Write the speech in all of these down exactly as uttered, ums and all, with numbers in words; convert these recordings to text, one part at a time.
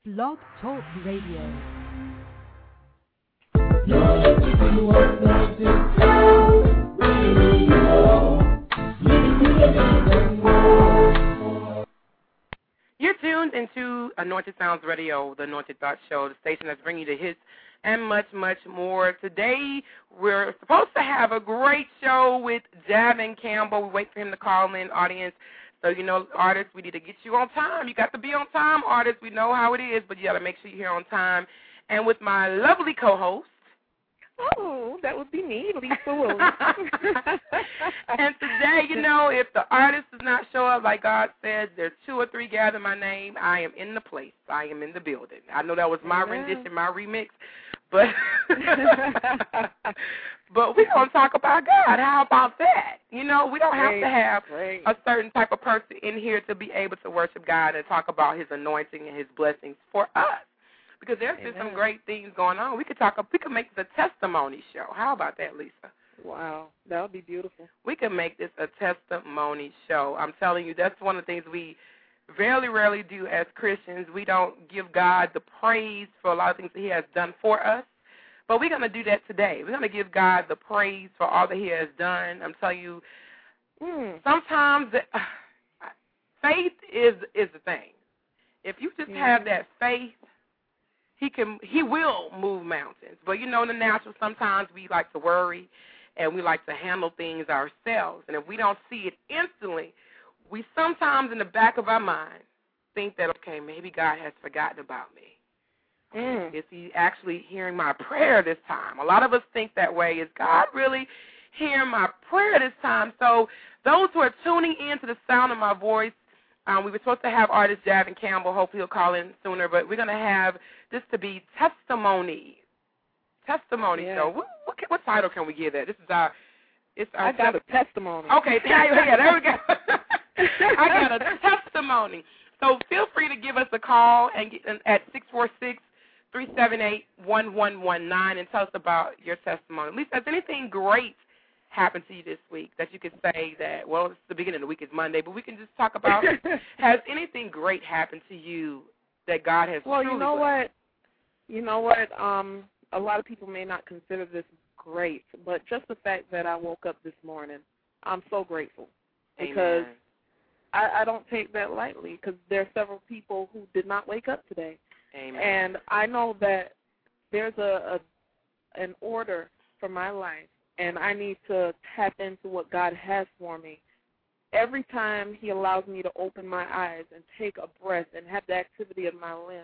Blog Talk Radio. You're tuned into Anointed Sounds Radio, the Anointed Thought Show, the station that's bringing you the hits and much, much more. Today, we're supposed to have a great show with Javin Campbell. We wait for him to call in, audience. So, you know, artists, we need to get you on time. You got to be on time, artists. We know how it is, but you got to make sure you're here on time. And with my lovely co-host. Oh, that would be me, Lisa Williams. And today, you know, if the artist does not show up, like God said, there's two or three gather my name, I am in the place. I am in the building. I know that was my yeah. rendition, my remix, but but we're going to talk about God. How about that? You know, we don't have Great. to have Great. a certain type of person in here to be able to worship God and talk about his anointing and his blessings for us. Because there's Amen. been some great things going on. We could talk. We could make this a testimony show. How about that, Lisa? Wow, that would be beautiful. We can make this a testimony show. I'm telling you, that's one of the things we very rarely do as Christians. We don't give God the praise for a lot of things that he has done for us. But we're going to do that today. We're going to give God the praise for all that he has done. I'm telling you, mm. sometimes uh, faith is is the thing. If you just yeah. have that faith, He can. He will move mountains. But, you know, in the natural, sometimes we like to worry and we like to handle things ourselves. And if we don't see it instantly, we sometimes in the back of our mind think that, okay, maybe God has forgotten about me. Mm. Is he actually hearing my prayer this time? A lot of us think that way. Is God really hearing my prayer this time? So those who are tuning in to the sound of my voice, Um, we were supposed to have artist Javin Campbell. Hopefully he'll call in sooner. But we're going to have this to be testimony. Testimony yeah. show. What, what, what title can we give that? This is our. It's our I got te- a testimony. Okay, yeah, yeah, there we go. I got a testimony. So feel free to give us a call and get, at six four six, three seven eight, one one one nine and tell us about your testimony. Lisa, has anything great happened to you this week that you could say that, well, it's the beginning of the week, it's Monday, but we can just talk about, has anything great happened to you that God has Well, truly you know blessed? what? You know what? Um, a lot of people may not consider this great, but just the fact that I woke up this morning, I'm so grateful. Because Amen. I, I don't take that lightly, because there are several people who did not wake up today. Amen. And I know that there's a, a an order for my life, and I need to tap into what God has for me. Every time he allows me to open my eyes and take a breath and have the activity of my limbs,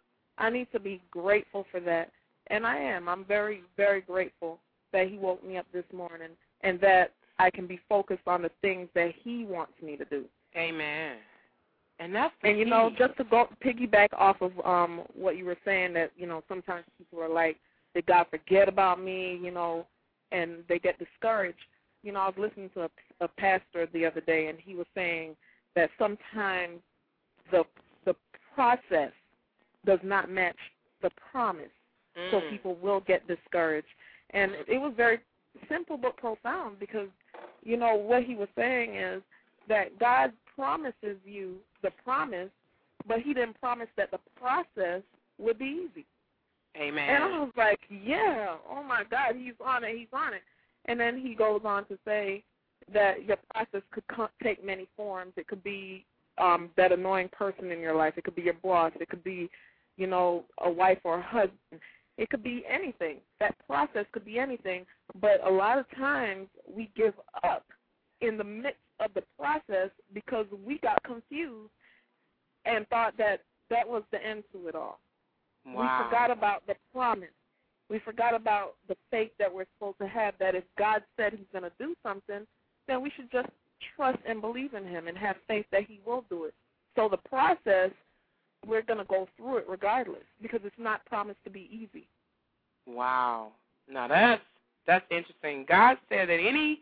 I need to be grateful for that. And I am. I'm very, very grateful that he woke me up this morning and that I can be focused on the things that he wants me to do. Amen. And that's the And, you key. know, just to go piggyback off of um, what you were saying, that, you know, sometimes people are like, did God forget about me, you know, and they get discouraged. You know, I was listening to a, a pastor the other day, and he was saying that sometimes the the process does not match the promise, mm. so people will get discouraged. And it was very simple but profound because, you know, what he was saying is that God promises you the promise, but he didn't promise that the process would be easy. Amen. And I was like, yeah, oh, my God, he's on it, he's on it. And then he goes on to say that your process could co- take many forms. It could be um, that annoying person in your life. It could be your boss. It could be, you know, a wife or a husband. It could be anything. That process could be anything. But a lot of times we give up in the midst of the process because we got confused and thought that that was the end to it all. Wow. We forgot about the promise. We forgot about the faith that we're supposed to have, that if God said he's going to do something, then we should just trust and believe in him and have faith that he will do it. So the process, we're going to go through it regardless because it's not promised to be easy. Wow. Now, that's, that's interesting. God said that any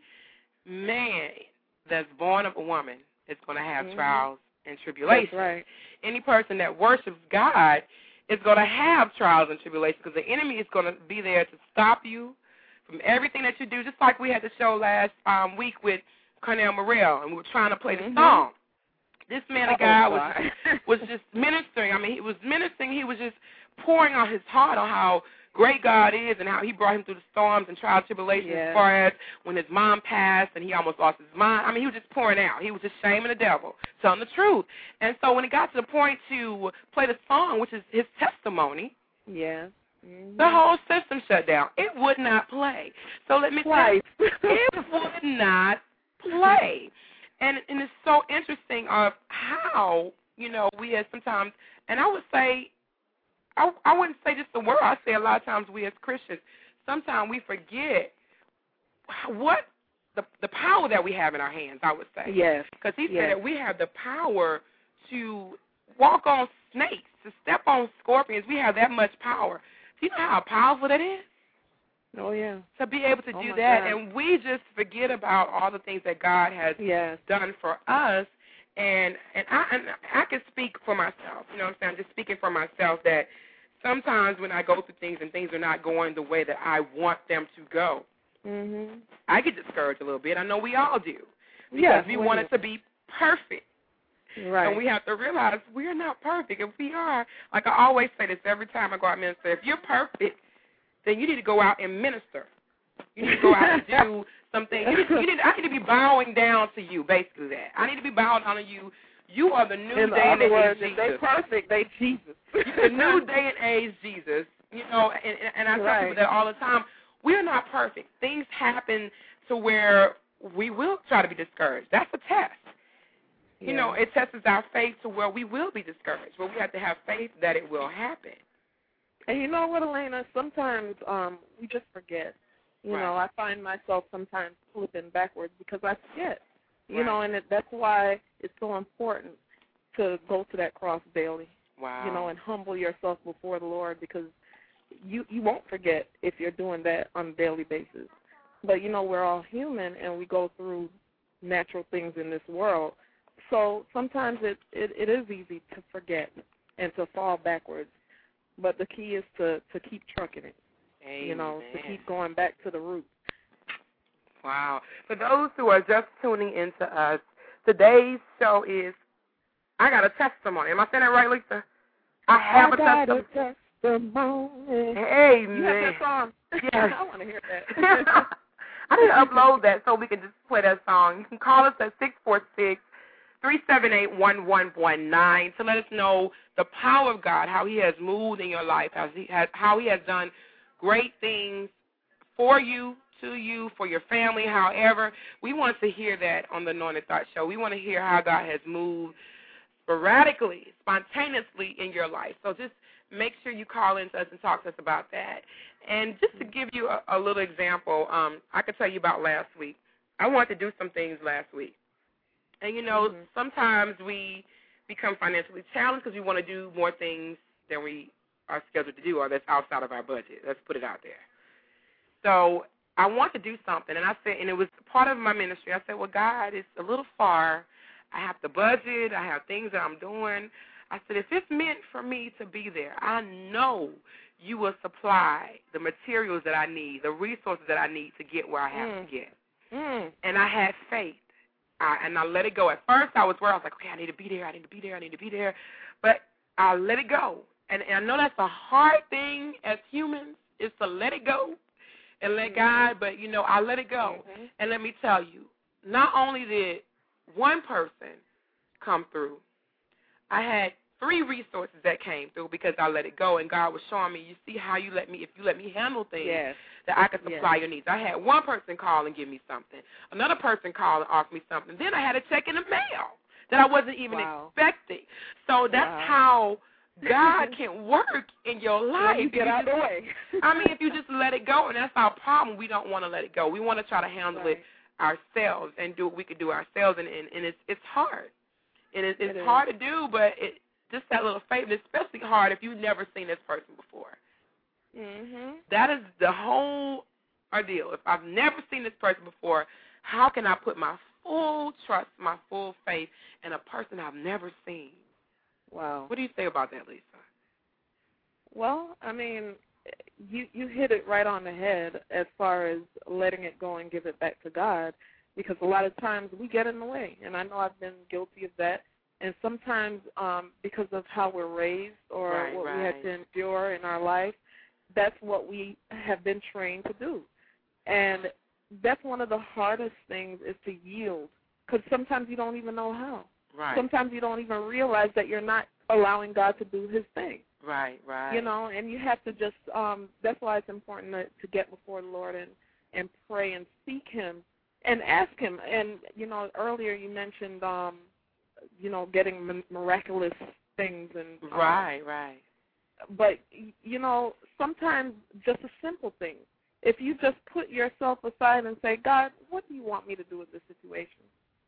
man that's born of a woman is going to have mm-hmm. trials and tribulations. That's right. Any person that worships God is going to have trials and tribulations because the enemy is going to be there to stop you from everything that you do, just like we had the show last um, week with Cornell Morrell, and we were trying to play mm-hmm. the song. This man of Oh, God was God. just, was just ministering. I mean, he was ministering. He was just pouring out his heart on how great God is and how he brought him through the storms and trials and tribulations Yeah. as far as when his mom passed and he almost lost his mind. I mean, he was just pouring out. He was just shaming the devil, telling the truth. And so when it got to the point to play the song, which is his testimony, Yeah. Mm-hmm. the whole system shut down. It would not play. So let me tell you, it would not play. And and it's so interesting of how, you know, we as sometimes, and I would say, I, I wouldn't say just the word, I say a lot of times we as Christians, sometimes we forget what the the power that we have in our hands, I would say. Yes. Because he yes. said that we have the power to walk on snakes, to step on scorpions. We have that much power. Do you know how powerful that is? Oh, yeah. To be able to oh do my that. God. And we just forget about all the things that God has yes. done for us. And and I and I can speak for myself, you know what I'm saying? Just speaking for myself that sometimes when I go through things and things are not going the way that I want them to go, mm-hmm. I get discouraged a little bit. I know we all do. Because yes, we we want do. it to be perfect. Right. And we have to realize we're not perfect. If we are, like I always say this every time I go out and minister, if you're perfect, then you need to go out and minister. You need to go out and do something. You need, you need, I need to be bowing down to you, basically that. I need to be bowing down to you. You are the new In day and other age words, Jesus. if they perfect, they Jesus. The new day and age Jesus. You know, and, and I tell right. people that all the time. We're not perfect. Things happen to where we will try to be discouraged. That's a test. Yeah. You know, it tests our faith to where we will be discouraged, but we have to have faith that it will happen. And you know what, Elena? Sometimes um, we just forget. You right. know, I find myself sometimes flipping backwards because I forget. You right. know, and it, that's why it's so important to go to that cross daily. Wow. You know, and humble yourself before the Lord because you you won't forget if you're doing that on a daily basis. But, you know, we're all human and we go through natural things in this world. So sometimes it, it, it is easy to forget and to fall backwards. But the key is to, to keep trucking it, Amen. you know, to keep going back to the roots. Wow. For those who are just tuning into us, today's show is, I got a testimony. Am I saying that right, Lisa? I have I a got testimony. a testimony. Amen. You have that song? Yes. I want to hear that. I need to upload that so we can just play that song. You can call us at six four six, three seven eight, one one one nine to let us know the power of God, how he has moved in your life, how he has, how he has done great things for you, to you, for your family, however. We want to hear that on the Anointed Thought Show. We want to hear how God has moved sporadically, spontaneously in your life. So just make sure you call in to us and talk to us about that. And just to give you a, a little example, um, I could tell you about last week. I wanted to do some things last week. And, you know, mm-hmm. sometimes we become financially challenged because we want to do more things than we are scheduled to do or that's outside of our budget. Let's put it out there. So I want to do something, and I said, and it was part of my ministry. I said, well, God, it's a little far. I have the budget. I have things that I'm doing. I said, if it's meant for me to be there, I know you will supply the materials that I need, the resources that I need to get where I have mm. to get. Mm. And I had faith. I, and I let it go. At first, I was worried. I was like, okay, I need to be there. I need to be there. I need to be there. But I let it go. And, and I know that's a hard thing as humans is to let it go and let mm-hmm. God. But, you know, I let it go. Mm-hmm. And let me tell you, not only did one person come through, I had three resources that came through because I let it go. And God was showing me, you see how you let me, if you let me handle things, yes. that I could supply yes. your needs. I had one person call and give me something. Another person call and offer me something. Then I had a check in the mail that I wasn't even wow. expecting. So that's wow. how God can work in your life. When you get you out just, of the way. I mean, if you just let it go, and that's our problem. We don't want to let it go. We want to try to handle right. it ourselves and do what we could do ourselves, and, and, and it's it's hard. And it, it's it hard to do, but it just that little faith, it's especially hard if you've never seen this person before. Mm-hmm. That is the whole ordeal. If I've never seen this person before, how can I put my full trust, my full faith in a person I've never seen? Wow. What do you say about that, Lisa? Well, I mean, you you hit it right on the head as far as letting it go and give it back to God, because a lot of times we get in the way, and I know I've been guilty of that. And sometimes um, because of how we're raised or right, what right. we had to endure in our life, that's what we have been trained to do. And that's one of the hardest things is to yield, because sometimes you don't even know how. Right. Sometimes you don't even realize that you're not allowing God to do his thing. Right, right. You know, and you have to just, um, that's why it's important to, to get before the Lord and, and pray and seek him and ask him. And, you know, earlier you mentioned, um, you know, getting miraculous things. and um, Right, right. But, you know, sometimes just a simple thing. If you just put yourself aside and say, God, what do you want me to do with this situation?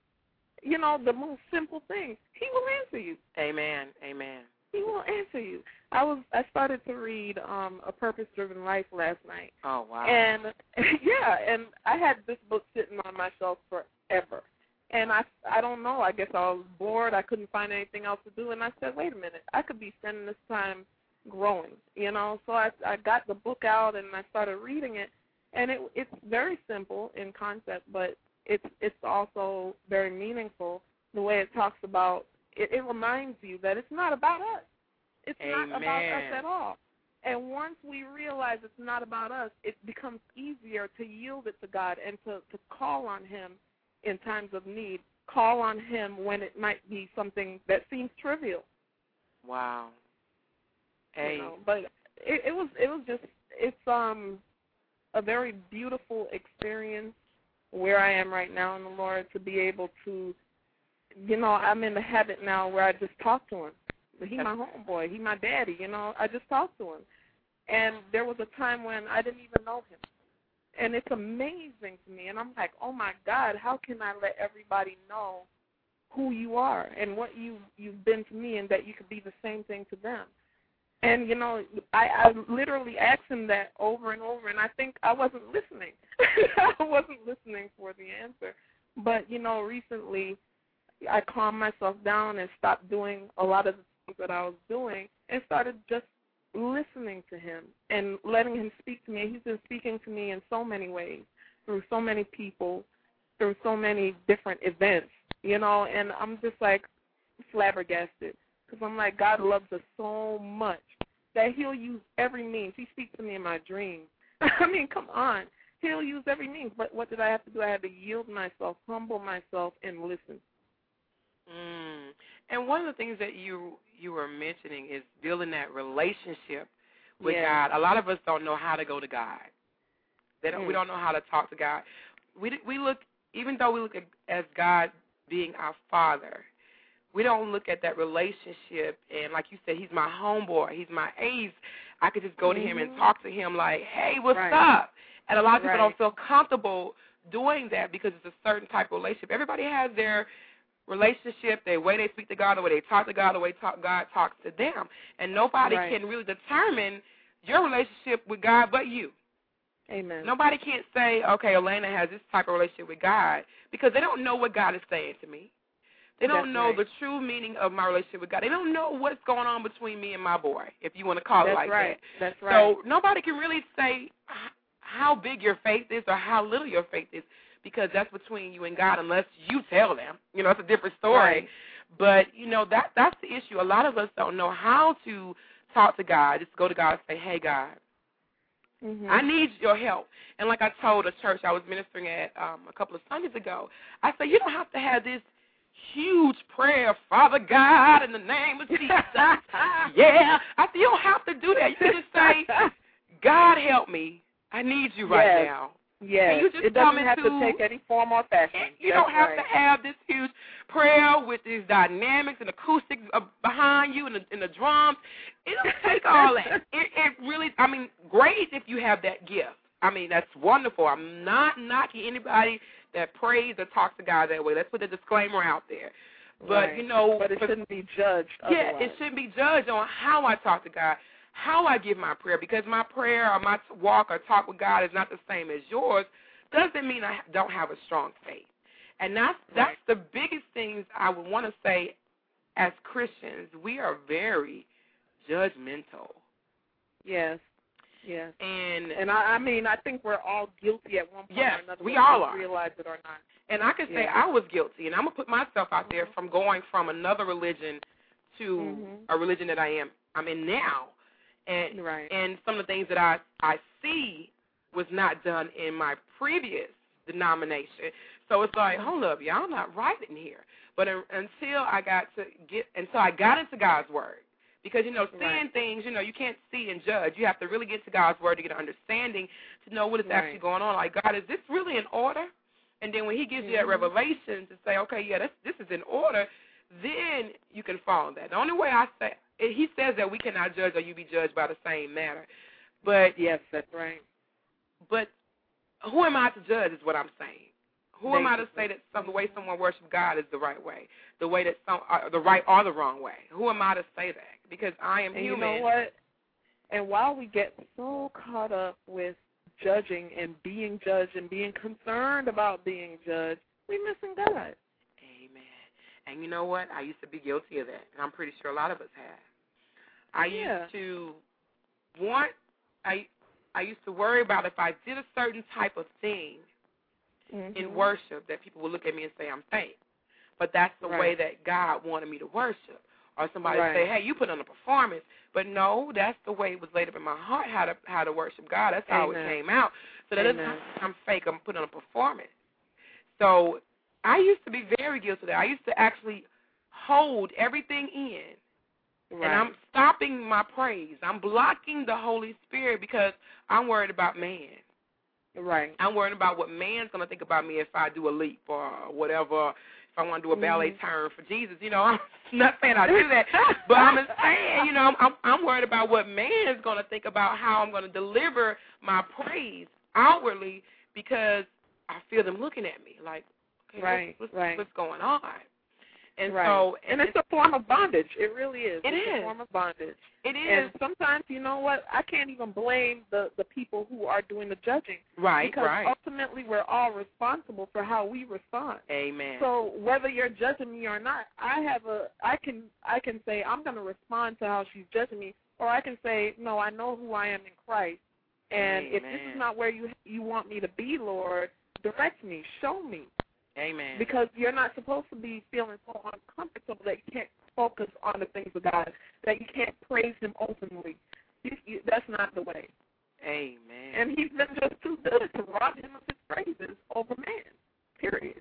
You know, the most simple thing, he will answer you. Amen, amen. He will answer you. I was I started to read um, A Purpose-Driven Life last night. Oh, wow. And, yeah, and I had this book sitting on my shelf forever. And I, I don't know, I guess I was bored. I couldn't find anything else to do. And I said, wait a minute, I could be spending this time growing, you know. So I, I got the book out and I started reading it. And it, it's very simple in concept, but it's it's also very meaningful the way it talks about, it, it reminds you that it's not about us. It's Amen. not about us at all. And once we realize it's not about us, it becomes easier to yield it to God and to, to call on him in times of need, call on him when it might be something that seems trivial. Wow. Hey. You know, but it, it was it was just it's um a very beautiful experience where I am right now in the Lord, to be able to, you know, I'm in the habit now where I just talk to him. He's my homeboy. He's my daddy, you know. I just talk to him. And there was a time when I didn't even know him. And it's amazing to me. And I'm like, oh, my God, how can I let everybody know who you are and what you, you've been to me, and that you could be the same thing to them? And, you know, I, I literally asked him that over and over, and I think I wasn't listening. I wasn't listening for the answer. But, you know, recently I calmed myself down and stopped doing a lot of the things that I was doing and started just listening to him and letting him speak to me. He's been speaking to me in so many ways, through so many people, through so many different events, you know, and I'm just like flabbergasted. Because I'm like, God loves us so much that he'll use every means. He speaks to me in my dreams. I mean, come on. He'll use every means. But what did I have to do? I had to yield myself, humble myself, and listen. Mm. And one of the things that you you were mentioning is building that relationship with yeah. God. A lot of us don't know how to go to God. They don't. Mm. We don't know how to talk to God. We we look, even though we look at as God being our Father, we don't look at that relationship, and like you said, he's my homeboy, he's my ace. I could just go to him and talk to him like, hey, what's right. up? And a lot of people right. don't feel comfortable doing that because it's a certain type of relationship. Everybody has their relationship, the way they speak to God, the way they talk to God, the way talk, God talks to them. And nobody right. can really determine your relationship with God but you. Amen. Nobody can't say, okay, Elena has this type of relationship with God, because they don't know what God is saying to me. They don't That's know right. the true meaning of my relationship with God. They don't know what's going on between me and my boy, if you want to call That's it like right. that. That's right. So nobody can really say how big your faith is or how little your faith is, because that's between you and God unless you tell them. You know, it's a different story. Right. But, you know, that that's the issue. A lot of us don't know how to talk to God. Just go to God and say, hey, God, mm-hmm. I need your help. And like I told a church I was ministering at um, a couple of Sundays ago, I said, you don't have to have this huge prayer, Father God, in the name of Jesus. yeah. I said, you don't have to do that. You can just say, God, help me. I need you right yes. now. Yes. You just it doesn't have into, to take any form or fashion. You That's don't have right. to have this huge prayer with these dynamics and acoustics behind you and the, and the drums. It don't take all that. It, it really, I mean, great if you have that gift. I mean, that's wonderful. I'm not knocking anybody that prays or talks to God that way. Let's put a disclaimer out there. But, right. you know. But it but, shouldn't be judged Yeah, otherwise. it shouldn't be judged on how I talk to God, how I give my prayer, because my prayer or my walk or talk with God is not the same as yours. Doesn't mean I don't have a strong faith. And that's, that's right. the biggest things I would want to say as Christians. We are very judgmental. Yes. Yes. And and I, I mean, I think we're all guilty at one point yes, or another. we whether all we are. realize it or not. And I can say yeah. I was guilty, and I'm going to put myself out there mm-hmm. from going from another religion to mm-hmm. a religion that I am I'm in now. And right. and some of the things that I, I see was not done in my previous denomination. So it's like, hold up, y'all not right in here. But in, until I got to get, until I got into God's Word, because, you know, seeing right. things, you know, you can't see and judge. You have to really get to God's Word to get an understanding, to know what is right. actually going on. Like, God, is this really in order? And then when he gives mm-hmm. you that revelation to say, okay, yeah, this, this is in order, then you can follow that. The only way I say, he says that we cannot judge or you be judged by the same matter. But yes, that's right. But who am I to judge is what I'm saying. Who Basically. am I to say that some, the way someone worships God is the right way, the way that some, uh, the right or the wrong way? Who am I to say that? Because I am and human. You know what? And while we get so caught up with judging and being judged and being concerned about being judged, we're missing God. Amen. And you know what? I used to be guilty of that, and I'm pretty sure a lot of us have. I yeah. used to want, I, I used to worry about if I did a certain type of thing mm-hmm. in worship that people would look at me and say I'm fake. But that's the right. way that God wanted me to worship. Or somebody right. say, hey, you put on a performance. But no, that's the way it was laid up in my heart, how to how to worship God. That's how Amen. it came out. So that Amen. doesn't mean I'm fake. I'm putting on a performance. So I used to be very guilty of that. I used to actually hold everything in. Right. And I'm stopping my praise. I'm blocking the Holy Spirit because I'm worried about man. Right. I'm worried about what man's going to think about me if I do a leap or whatever, if I want to do a ballet mm-hmm. turn for Jesus. You know, I'm not saying I do that, but I'm just saying, you know, I'm, I'm worried about what man's going to think about how I'm going to deliver my praise outwardly because I feel them looking at me like, okay, right. what's, what's, right. what's going on? And right. so, and, and it's a form of bondage. It really is. It it's is a form of bondage. It is. And sometimes, you know what? I can't even blame the the people who are doing the judging. Right. Because right. ultimately, we're all responsible for how we respond. Amen. So whether you're judging me or not, I have a. I can. I can say I'm going to respond to how she's judging me, or I can say, no, I know who I am in Christ, and Amen. if this is not where you you want me to be, Lord, direct me, show me. Amen. Because you're not supposed to be feeling so uncomfortable that you can't focus on the things of God, that you can't praise Him openly. You, you, that's not the way. Amen. And He's been just too good to rob Him of His praises over man. Period.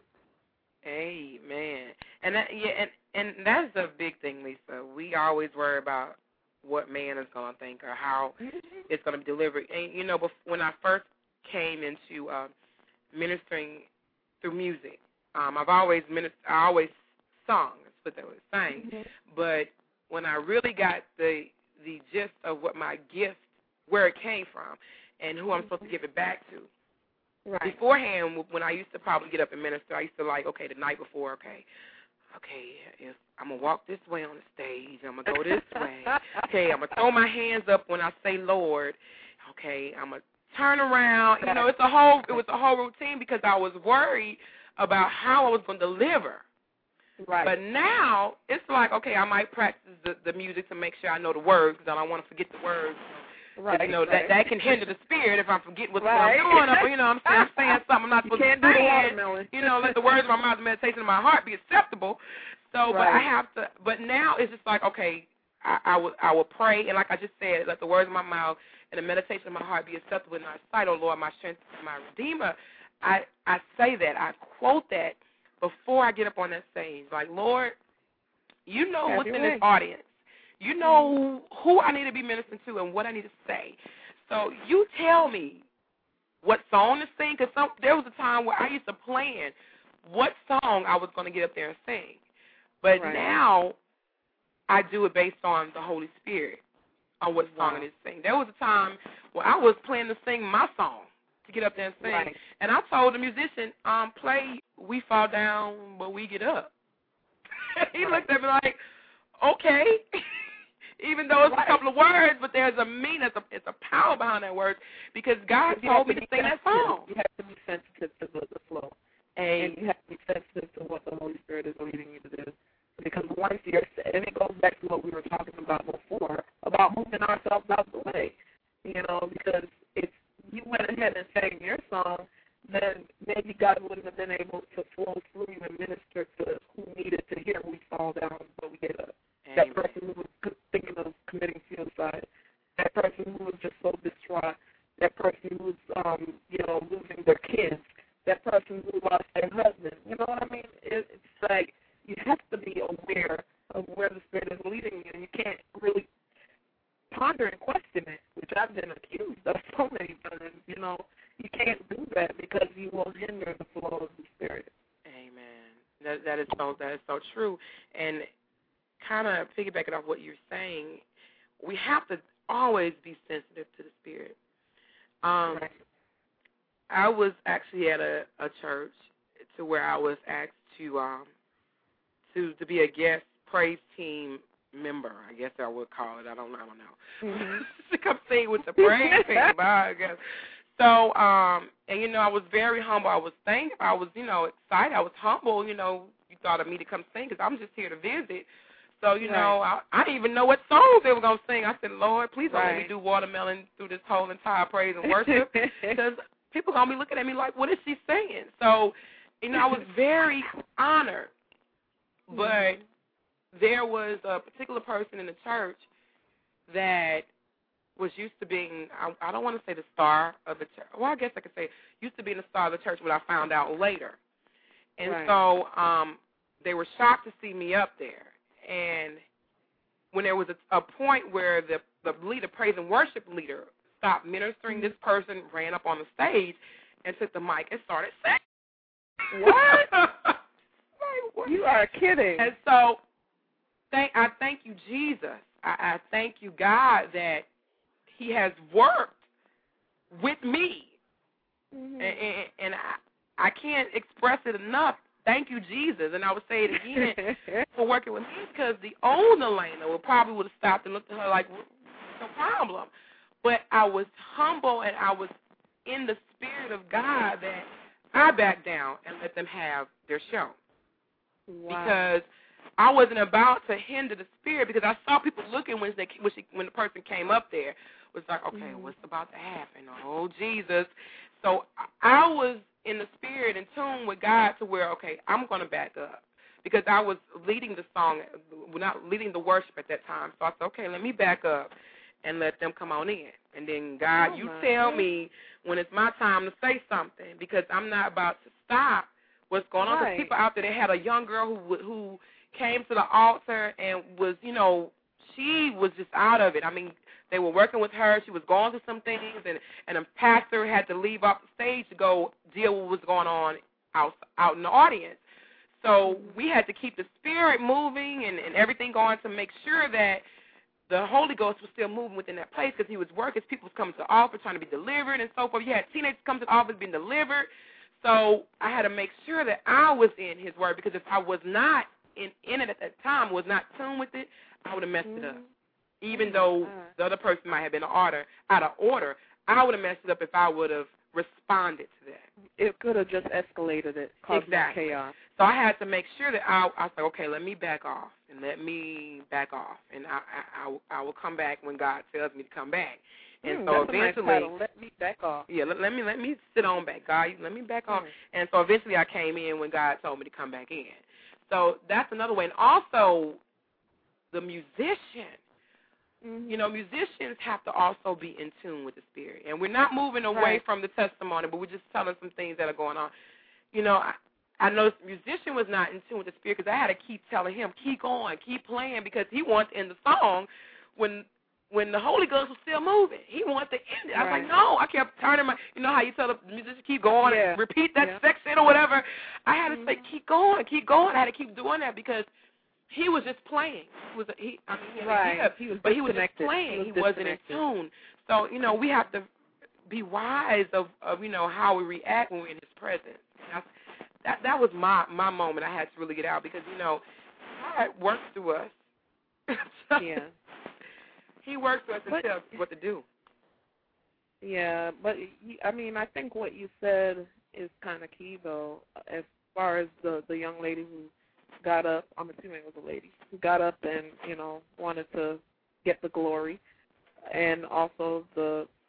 Amen. And that, yeah, and and that's a big thing, Lisa. We always worry about what man is going to think or how mm-hmm. it's going to be delivered. And you know, before, when I first came into uh, ministering through music. Um, I've always minister, I always sung. That's what they were saying. Mm-hmm. But when I really got the the gist of what my gift, where it came from, and who I'm supposed to give it back to. Right. Beforehand, when I used to probably get up and minister, I used to like, okay, the night before, okay, okay, if I'm gonna walk this way on the stage, I'm gonna go this way. Okay, I'm gonna throw my hands up when I say Lord. Okay, I'm gonna turn around. You know, it's a whole. It was a whole routine because I was worried about how I was going to deliver. Right. But now it's like, okay, I might practice the, the music to make sure I know the words because I don't want to forget the words. Right. You know, right. that that can hinder the spirit if I forget what, right. what I'm doing. Or, you know, I'm saying, I'm saying something I'm not supposed you can't to do say. The watermelon. You know, let the words of my mouth, the meditation of my heart be acceptable. So, right. but I have to. But now it's just like, okay, I, I will I will pray, and like I just said, let the words of my mouth and the meditation of my heart be acceptable in thy sight, O Lord, my strength and my redeemer. I I say that, I quote that before I get up on that stage. Like, Lord, you know Have what's in way. this audience. You know who I need to be ministering to and what I need to say. So you tell me what song to sing, because there was a time where I used to plan what song I was going to get up there and sing. But right. now I do it based on the Holy Spirit, on what song wow. I need to sing. There was a time where I was planning to sing my song, to get up there and sing. Right. And I told the musician, um, play We Fall Down But We Get Up. He right. looked at me like, okay. Even though it's right. a couple of words, but there's a meaning, it's a, it's a power behind that word, because God you told me to to sing that song. You have to be sensitive to the, the flow. Hey. And you have to be sensitive to what the Holy Spirit is leading you to do. Because once you're, and it goes back to what we were talking about before, about moving ourselves out of the way. you know, because if you went ahead and sang your song, then maybe God wouldn't have been able to flow through you and minister to who needed to hear we fall down but we get up. Amen. That person who was thinking of committing suicide, that person who was just so distraught, that person who's, um, you know, losing their kids, that person who lost their husband. You know what I mean? It, it's like you have to be aware of where the Spirit is leading you, and you can't really ponder and question it, which I've been accused of so many times. You know, you can't do that because you will hinder the flow of the Spirit. Amen. That that is so that is so true. And kind of piggybacking off what you're saying, we have to always be sensitive to the Spirit. Um, right. I was actually at a, a church to where I was asked to um to to be a guest praise team member. I guess I would call it. I don't know. I don't know. Mm-hmm. To come sing with the praise team. I guess. So, um, and you know, I was very humble. I was thankful. I was, you know, excited. I was humble. You know, you thought of me to come sing because I'm just here to visit. So, you right. know, I, I didn't even know what songs they were going to sing. I said, Lord, please don't right. let me do Watermelon through this whole entire praise and worship because people are going to be looking at me like, what is she saying? So, you know, I was very honored. But mm-hmm. there was a particular person in the church that was used to being, I, I don't want to say the star of the church. Well, I guess I could say used to being the star of the church, but I found out later. And right. so um, they were shocked to see me up there. And when there was a, a point where the, the leader, praise and worship leader, stopped ministering, this person ran up on the stage and took the mic and started singing. What? Like, what? You are kidding. And so thank, I thank you, Jesus. I, I thank you, God, that he has worked with me. Mm-hmm. And, and, and I, I can't express it enough. Thank you, Jesus. And I would say it again for working with me because the old Elena would probably would have stopped and looked at her like, no problem. But I was humble and I was in the Spirit of God that I backed down and let them have their show. Wow. Because I wasn't about to hinder the Spirit because I saw people looking when they when, she, when the person came up there. It was like, okay, mm-hmm. what's about to happen? Oh, Jesus. So I was in the Spirit, in tune with God to where, okay, I'm going to back up because I was leading the song, not leading the worship at that time. So I said, okay, let me back up and let them come on in. And then, God, oh you tell God. me when it's my time to say something because I'm not about to stop what's going on. Because right. people out there, they had a young girl who who came to the altar and was, you know, she was just out of it. I mean, they were working with her. She was going through some things, and, and a pastor had to leave off the stage to go deal with what was going on out, out in the audience. So we had to keep the Spirit moving and, and everything going to make sure that the Holy Ghost was still moving within that place because he was working. People was coming to the office trying to be delivered and so forth. You had teenagers come to the office being delivered. So I had to make sure that I was in his word because if I was not in, in it at that time, was not tuned with it, I would have messed mm-hmm. it up. Even though the other person might have been order, out of order, I would have messed it up if I would have responded to that. It could have just escalated it, caused exactly. chaos. So I had to make sure that I, I was like, okay, let me back off and let me back off, and I, I, I, I will come back when God tells me to come back. And mm, so that's eventually, a nice title. Let me back off. Yeah, let, let me let me sit on back, God. Let me back off. Mm. And so eventually, I came in when God told me to come back in. So that's another way. And also, the musician. Mm-hmm. You know, musicians have to also be in tune with the Spirit. And we're not moving away right. from the testimony, but we're just telling some things that are going on. You know, I, I know the musician was not in tune with the Spirit because I had to keep telling him, keep going, keep playing, because he wants to end the song when when the Holy Ghost was still moving. He wanted to end it. I was right. like, no. I kept turning my, you know how you tell the musician keep going yeah. and repeat that yeah. section or whatever. I had to mm-hmm. say, keep going, keep going. I had to keep doing that because he was just playing. He was he, I mean, he had right. a gift, he was but he was just playing. He, was he wasn't in tune. So, you know, we have to be wise of, of you know, how we react when we're in his presence. That's, that that was my, my moment I had to really get out because, you know, God works through us. so yeah. He works through us and but, tells us what to do. Yeah, but, I mean, I think what you said is kind of key, though, as far as the, the young lady who got up, I'm assuming it was a lady, who got up and, you know, wanted to get the glory, and also the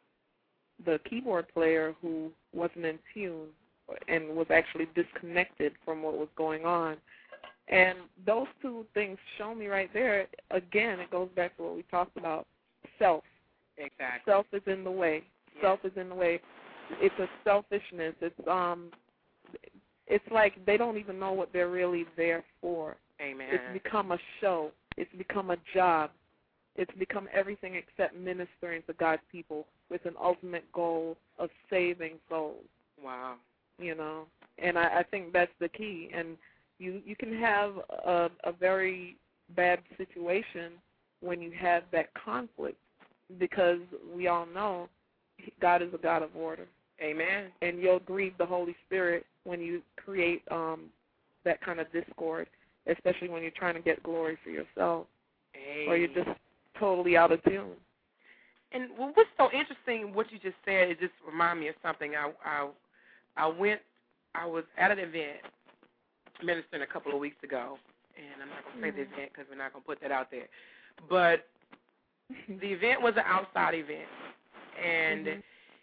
the keyboard player who wasn't in tune and was actually disconnected from what was going on. And those two things show me right there, again, it goes back to what we talked about, self. Exactly. Self is in the way. Yeah. Self is in the way. It's a selfishness. It's um, it's like they don't even know what they're really there for. Amen. It's become a show. It's become a job. It's become everything except ministering to God's people with an ultimate goal of saving souls. Wow. You know, and I, I think that's the key. And you you can have a, a very bad situation when you have that conflict, because we all know God is a God of order. Amen. And you'll grieve the Holy Spirit when you create um, that kind of discord, especially when you're trying to get glory for yourself, hey. or you're just totally out of tune. And what's so interesting, what you just said, it just reminded me of something. I I, I went, I was at an event ministering a couple of weeks ago, and I'm not going to say mm-hmm. the event because we're not going to put that out there. But the event was an outside event, and mm-hmm.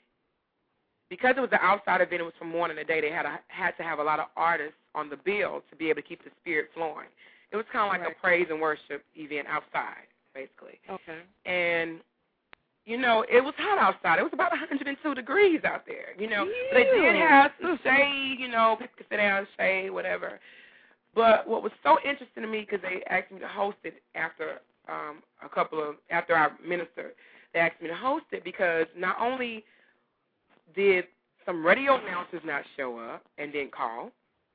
because it was an outside event, it was from morning to day, they had a, had to have a lot of artists on the bill to be able to keep the spirit flowing. It was kind of like right. a praise and worship event outside, basically. Okay. And, you know, it was hot outside. It was about one hundred two degrees out there, you know. But they did have some shade, you know, people could sit down, shade, whatever. But what was so interesting to me, because they asked me to host it after um, a couple of, after I ministered, they asked me to host it because not only did some radio announcers not show up and didn't call,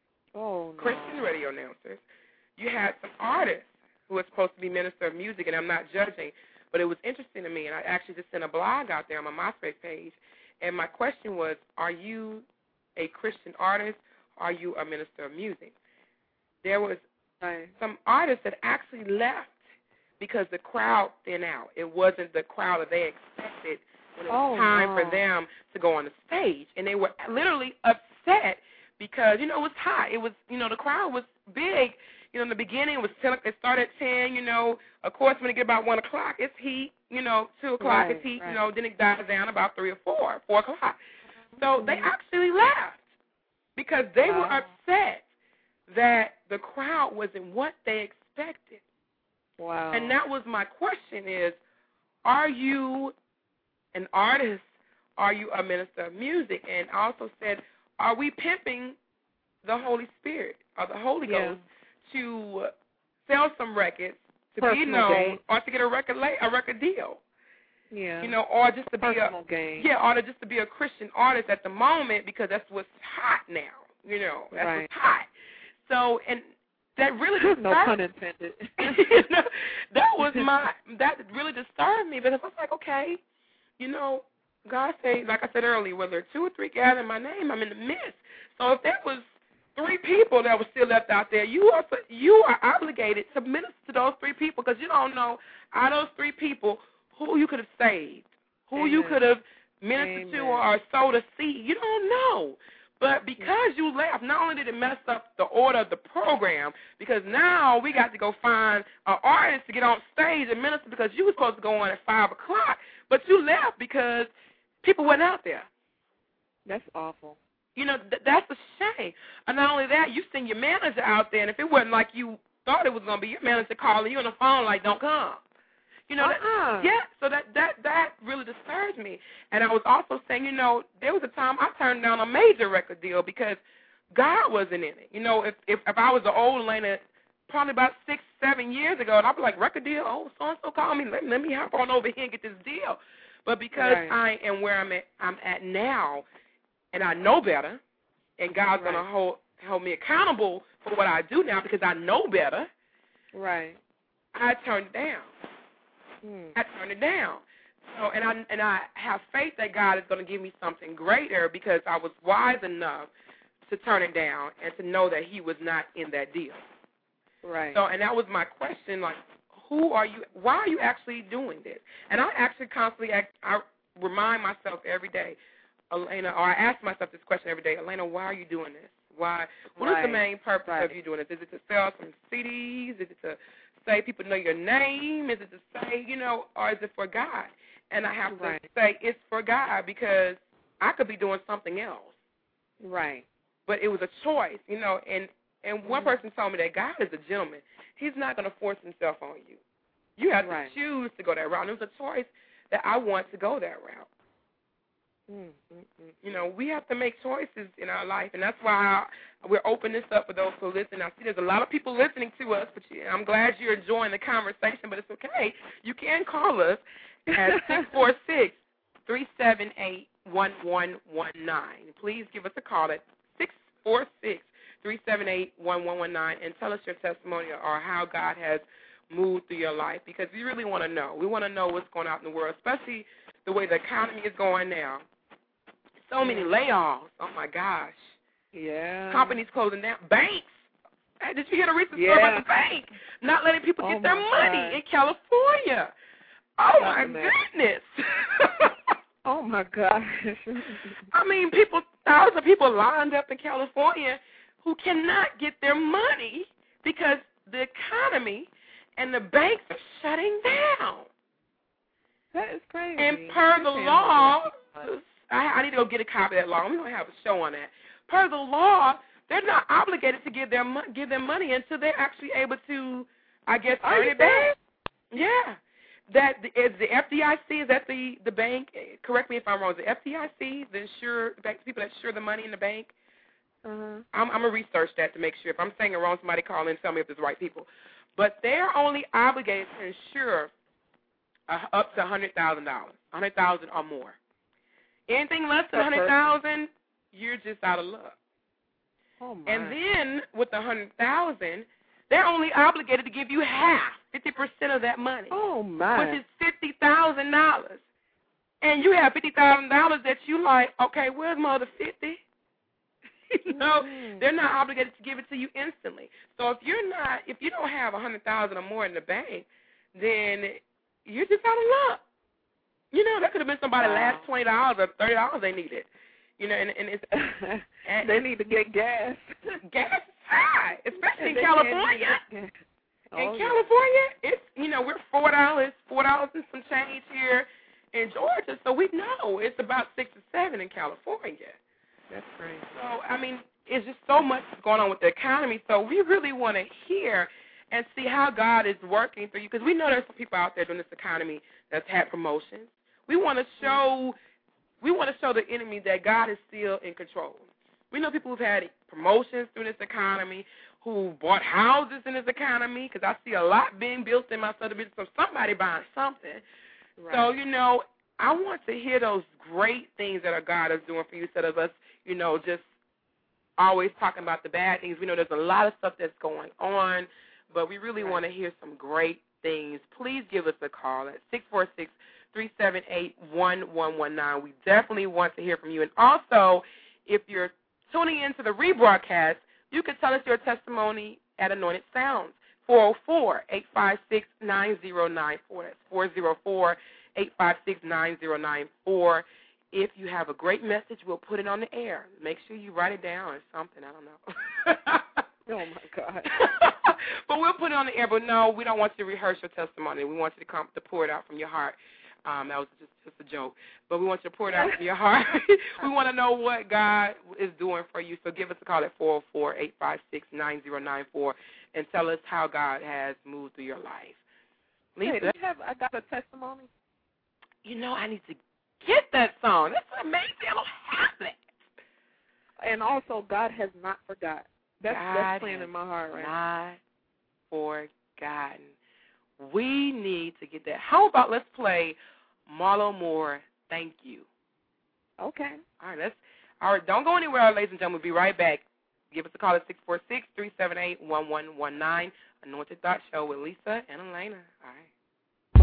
oh, no. Christian radio announcers, you had some artists who were supposed to be minister of music, and I'm not judging, but it was interesting to me, and I actually just sent a blog out there on my MySpace page, and my question was, are you a Christian artist, or are you a minister of music? There was right. some artists that actually left because the crowd thinned out. It wasn't the crowd that they expected when it was oh, time no. for them to go on the stage, and they were literally upset because, you know, it was hot. It was, you know, the crowd was big. You know, in the beginning, it was ten, it started at ten, you know. Of course, when it get about one o'clock, it's heat, you know, two o'clock, right, it's heat, right. you know, then it dies down about three or four, four o'clock. So they actually left because they wow. were upset that the crowd wasn't what they expected. Wow. And that was my question is, are you an artist? Are you a minister of music? And I also said, are we pimping the Holy Spirit or the Holy yeah. Ghost to sell some records, to Personal be known, gain. or to get a record la- a record deal? Yeah. You know, or just to Personal be a gain. yeah, or to just to be a Christian artist at the moment because that's what's hot now. You know, that's right. what's hot. So, and that really disturbed no pun intended. you know, that was my that really disturbed me because I was like, okay, you know, God say, like I said earlier, whether two or three gather in my name, I'm in the midst. So if there was three people that were still left out there, you are you are obligated to minister to those three people because you don't know out of those three people who you could have saved, who Amen. you could have ministered Amen. to or sowed a seed. You don't know. But because you left, not only did it mess up the order of the program, because now we got to go find an artist to get on stage and minister because you were supposed to go on at five o'clock, but you left because people weren't out there. That's awful. You know, th- that's a shame. And not only that, you send your manager out there, and if it wasn't like you thought it was going to be, your manager calling you on the phone like, don't come. You know, uh-uh. that, yeah, so that, that, that really disturbs me. And I was also saying, you know, there was a time I turned down a major record deal because God wasn't in it. You know, if if, if I was an old Elena, probably about six, seven years ago, and I'd be like, record deal? Oh, so-and-so called me. Let, let me hop on over here and get this deal. But because right. I am where I'm at, I'm at now, and I know better, and God's right. going to hold hold me accountable for what I do now because I know better, right. I turned it down. Hmm. I turned it down. So, and I and I have faith that God is going to give me something greater because I was wise enough to turn it down and to know that He was not in that deal. Right. So, and that was my question, like, who are you? Why are you actually doing this? And I actually constantly, act, I remind myself every day, Elena, or I ask myself this question every day, Elena, why are you doing this? Why? What right. is the main purpose right. of you doing this? Is it to sell some C Ds? Is it to say people know your name? Is it to say, you know, or is it for God? And I have to right. say it's for God because I could be doing something else. Right. But it was a choice, you know, and, and one mm-hmm. person told me that God is a gentleman. He's not going to force himself on you. You have right. to choose to go that route. And it was a choice that I want to go that route. Mm-hmm. You know, we have to make choices in our life, and that's why we're opening this up for those who listen. I see there's a lot of people listening to us, but I'm glad you're enjoying the conversation, but it's okay. You can call us at six four six, three seven eight, one one one nine. Please give us a call at six four six, three seven eight, one one one nine and tell us your testimony or how God has moved through your life, because we really want to know. We want to know what's going on in the world, especially the way the economy is going now. So many layoffs. Oh, my gosh. Yeah. Companies closing down. Banks. Hey, did you hear the recent yeah. story about the bank not letting people oh get their money God. in California? Oh, my Nothing goodness. oh, my gosh. I mean, people, thousands of people lined up in California who cannot get their money because the economy and the banks are shutting down. That is crazy. And per the law, I, I need to go get a copy of that law. We don't have a show on that. Per the law, they're not obligated to give their give them money until they're actually able to, I guess, earn it back. Yeah. That is the F D I C. Is that the the bank? Correct me if I'm wrong. Is the F D I C the insure the people that insure the money in the bank? Uh-huh. I'm, I'm gonna research that to make sure. If I'm saying it wrong, somebody call in and tell me if it's the right people. But they're only obligated to insure uh, up to a hundred thousand dollars, a hundred thousand or more. Anything less than a hundred thousand, you're just out of luck. Oh my. And then with the hundred thousand, they're only obligated to give you half, fifty percent of that money. Oh my. Which is fifty thousand dollars. And you have fifty thousand dollars that you like. Okay, where's my other fifty? You know, mm-hmm. They're not obligated to give it to you instantly. So if you're not, if you don't have a hundred thousand or more in the bank, then you're just out of luck. You know, that could have been somebody wow. last twenty dollars or thirty dollars they needed. You know, and, and it's and they need to get gas. Gas is high, especially in California. Oh, in yeah. California, it's you know we're four dollars, four dollars and some change here in Georgia, so we know it's about six or seven in California. That's crazy. So I mean, it's just so much going on with the economy. So we really want to hear and see how God is working through you, because we know there's some people out there during this economy that's had promotions. We want to show, we want to show the enemy that God is still in control. We know people who've had promotions through this economy, who bought houses in this economy, because I see a lot being built in my southern business, so somebody buying something. Right. So, you know, I want to hear those great things that our God is doing for you instead of us, you know, just always talking about the bad things. We know there's a lot of stuff that's going on, but we really right. want to hear some great things. Please give us a call at six four six, three seven eight, one one one nine. We definitely want to hear from you. And also, if you're tuning into the rebroadcast, you can tell us your testimony at Anointed Sounds, four oh four, eight five six, nine oh nine four. That's four oh four, eight five six, nine oh nine four. If you have a great message, we'll put it on the air. Make sure you write it down or something. I don't know. Oh, my God. But we'll put it on the air. But, no, we don't want you to rehearse your testimony. We want you to come to pour it out from your heart. Um, that was just, just a joke. But we want you to pour it out from your heart. We want to know what God is doing for you. So give us a call at four oh four, eight five six, nine oh nine four and tell us how God has moved through your life. Lisa? Hey, do you have, I got a testimony? You know, I need to get that song. That's amazing. I don't have that. And also, God has not forgot. That's, God that's playing in my heart right now. Not forgotten. We need to get that. How about let's play Marlo Moore, Thank You. Okay. All right, let's. All right, don't go anywhere, ladies and gentlemen. We'll be right back. Give us a call at six four six, three seven eight, one one one nine. Anointed Thought Show with Lisa and Elena. All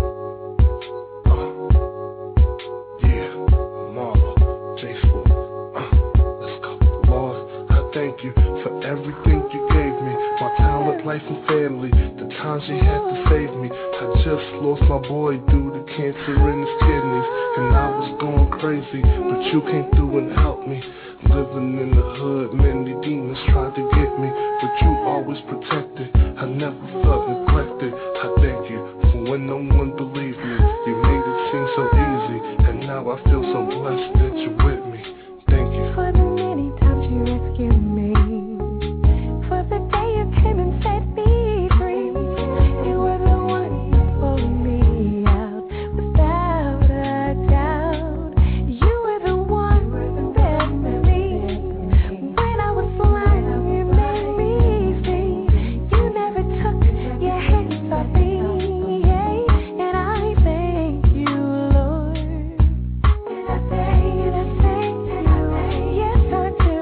right. Yeah, Marlo, J four. Uh, let's go. Lord, I thank you for everything you gave me. My talent, life, and family. The times you had to save me. I just lost my boy due to cancer in his kidneys. And I was going crazy, but you came through and helped me. Living in the hood, many demons tried to get me, but you always protected. I never felt neglected. I thank you for when no one believed me. You made it seemed so easy, and now I feel so blessed that you're with me. Thank you. For the many times you rescued me, for the day you came and set me free. You were the one who pulled me out without a doubt. You were the one there for me. When I was blind, you made me see. You never took your hands off me. And I thank you, Lord. And I thank you, and I thank you. Yes, I do.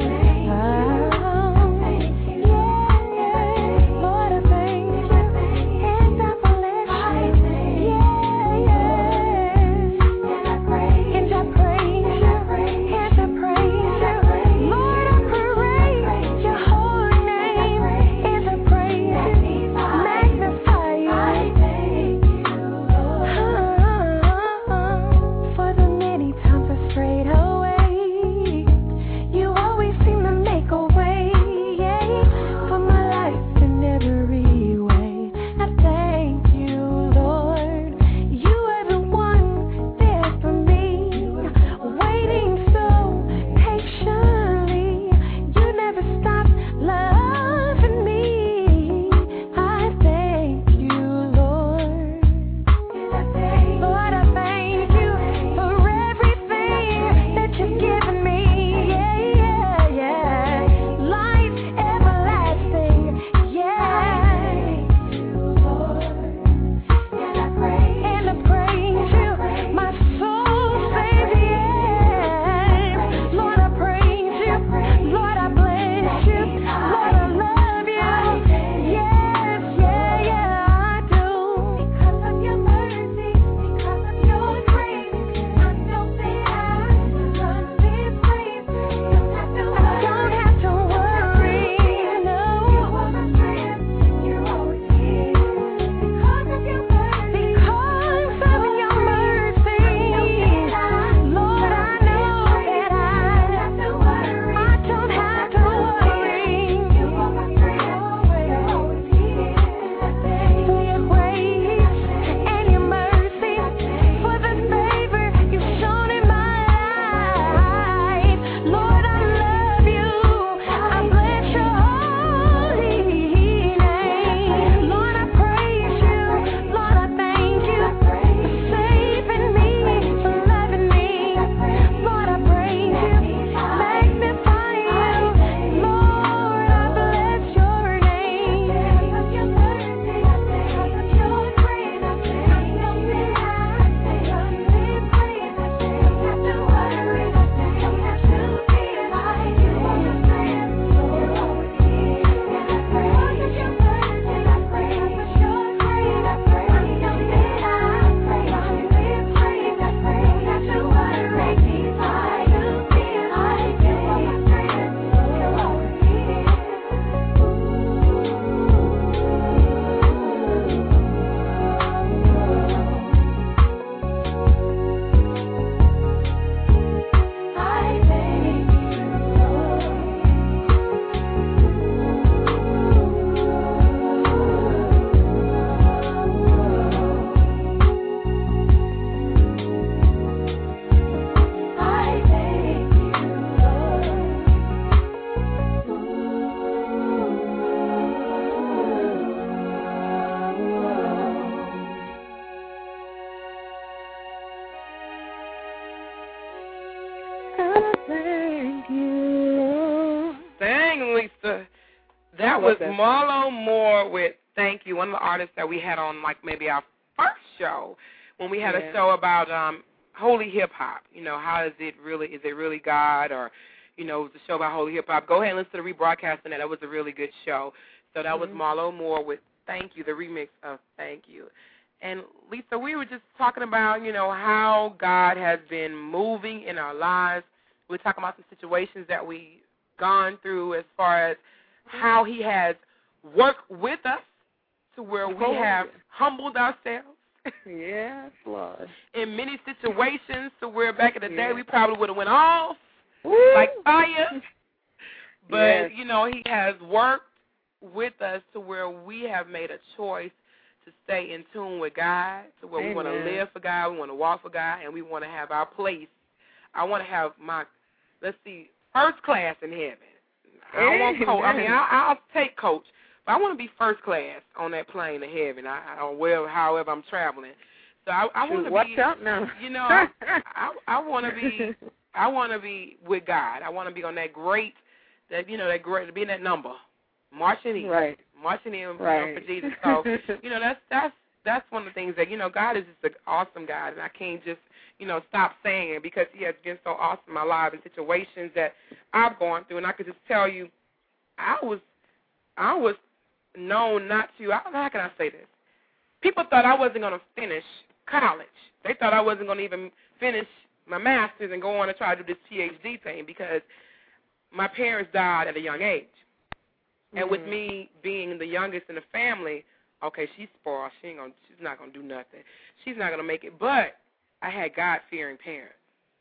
Lord, I thank you. And I bless you. Yeah, yeah. And I praise you. And I praise you. And I praise you. Lord, I praise your holy name. And I praise you. Magnify you. For the many times I strayed away, you always seem to make a way. For my life in every way, I thank you, Lord. You are the one there for me, waiting so patiently. You never stop loving me. I thank you, Lord. Lord, I thank you for everything that you've given me. Yeah, yeah, yeah. Life everlasting. Yeah. And I praise you. My soul says yes. Lord, I praise you. Lord, I bless you. Lord, I love you. Yes, yeah, yeah, I do. Because of your mercy, because of your grace, I know that I can run this race. I don't have to worry, no. You are my strength, you're always here. Because of your mercy, because of your mercy, Lord, I know that I I don't have to worry. You are my strength, you're always here. For your grace and your mercy, for the favor you've shown in my life, Lord, I love you. I bless your holy name. Lord, I praise you. Lord, I thank you for saving me, for loving me. Lord, I praise you, magnify you. Lord, I bless your name. Because of your mercy, because of your grace, I know that I can run this race. Don't have to worry, don't have to fear. You are my strength, you're always here. Because of your mercy, because of your grace, I know that I can run this race. Don't have to worry, I do fear. You are my strength, you're always here. I thank you, I thank Thank you. Dang, Lisa. That I love was that. Marlo Moore with Thank You, one of the artists that we had on like maybe our first show when we had Yeah. a show about um holy hip hop. You know, how is it really is it really God, or you know, it was a show about holy hip hop. Go ahead and listen to the rebroadcast of that. That was a really good show. So that was Mhm. Marlo Moore with Thank You, the remix of Thank You. And Lisa, we were just talking about, you know, how God has been moving in our lives. We were talking about some situations that we've gone through as far as how he has worked with us to where we Oh, have yeah. humbled ourselves Yes, Lord. in many situations to where back in the day Yeah. we probably would have went off Woo. like fire. But, Yes. you know, he has worked with us to where we have made a choice to stay in tune with God, to where Amen. we want to live for God, we want to walk for God, and we want to have our place. I want to have my, let's see, first class in heaven. I don't want coach. I mean, I'll, I'll take coach, but I want to be first class on that plane to heaven. I, I don't well, however I'm traveling. So I, I want to be. Watch out now. You know, I, I, I want to be. I want to be with God. I want to be on that great, that you know, that great, to be in that number, marching in, right, marching in right. you know, for Jesus. So you know, that's that's that's one of the things that you know, God is just an awesome God, and I can't just you know stop saying it because He has been so awesome in my life and situations that I've gone through, and I could just tell you, I was, I was known not to. I, how can I say this? People thought I wasn't going to finish college. They thought I wasn't going to even finish my master's and go on and try to do this P H D thing because my parents died at a young age. And mm-hmm. with me being the youngest in the family, okay, she's spoiled. She ain't gonna, she's not going to do nothing. She's not going to make it. But I had God-fearing parents.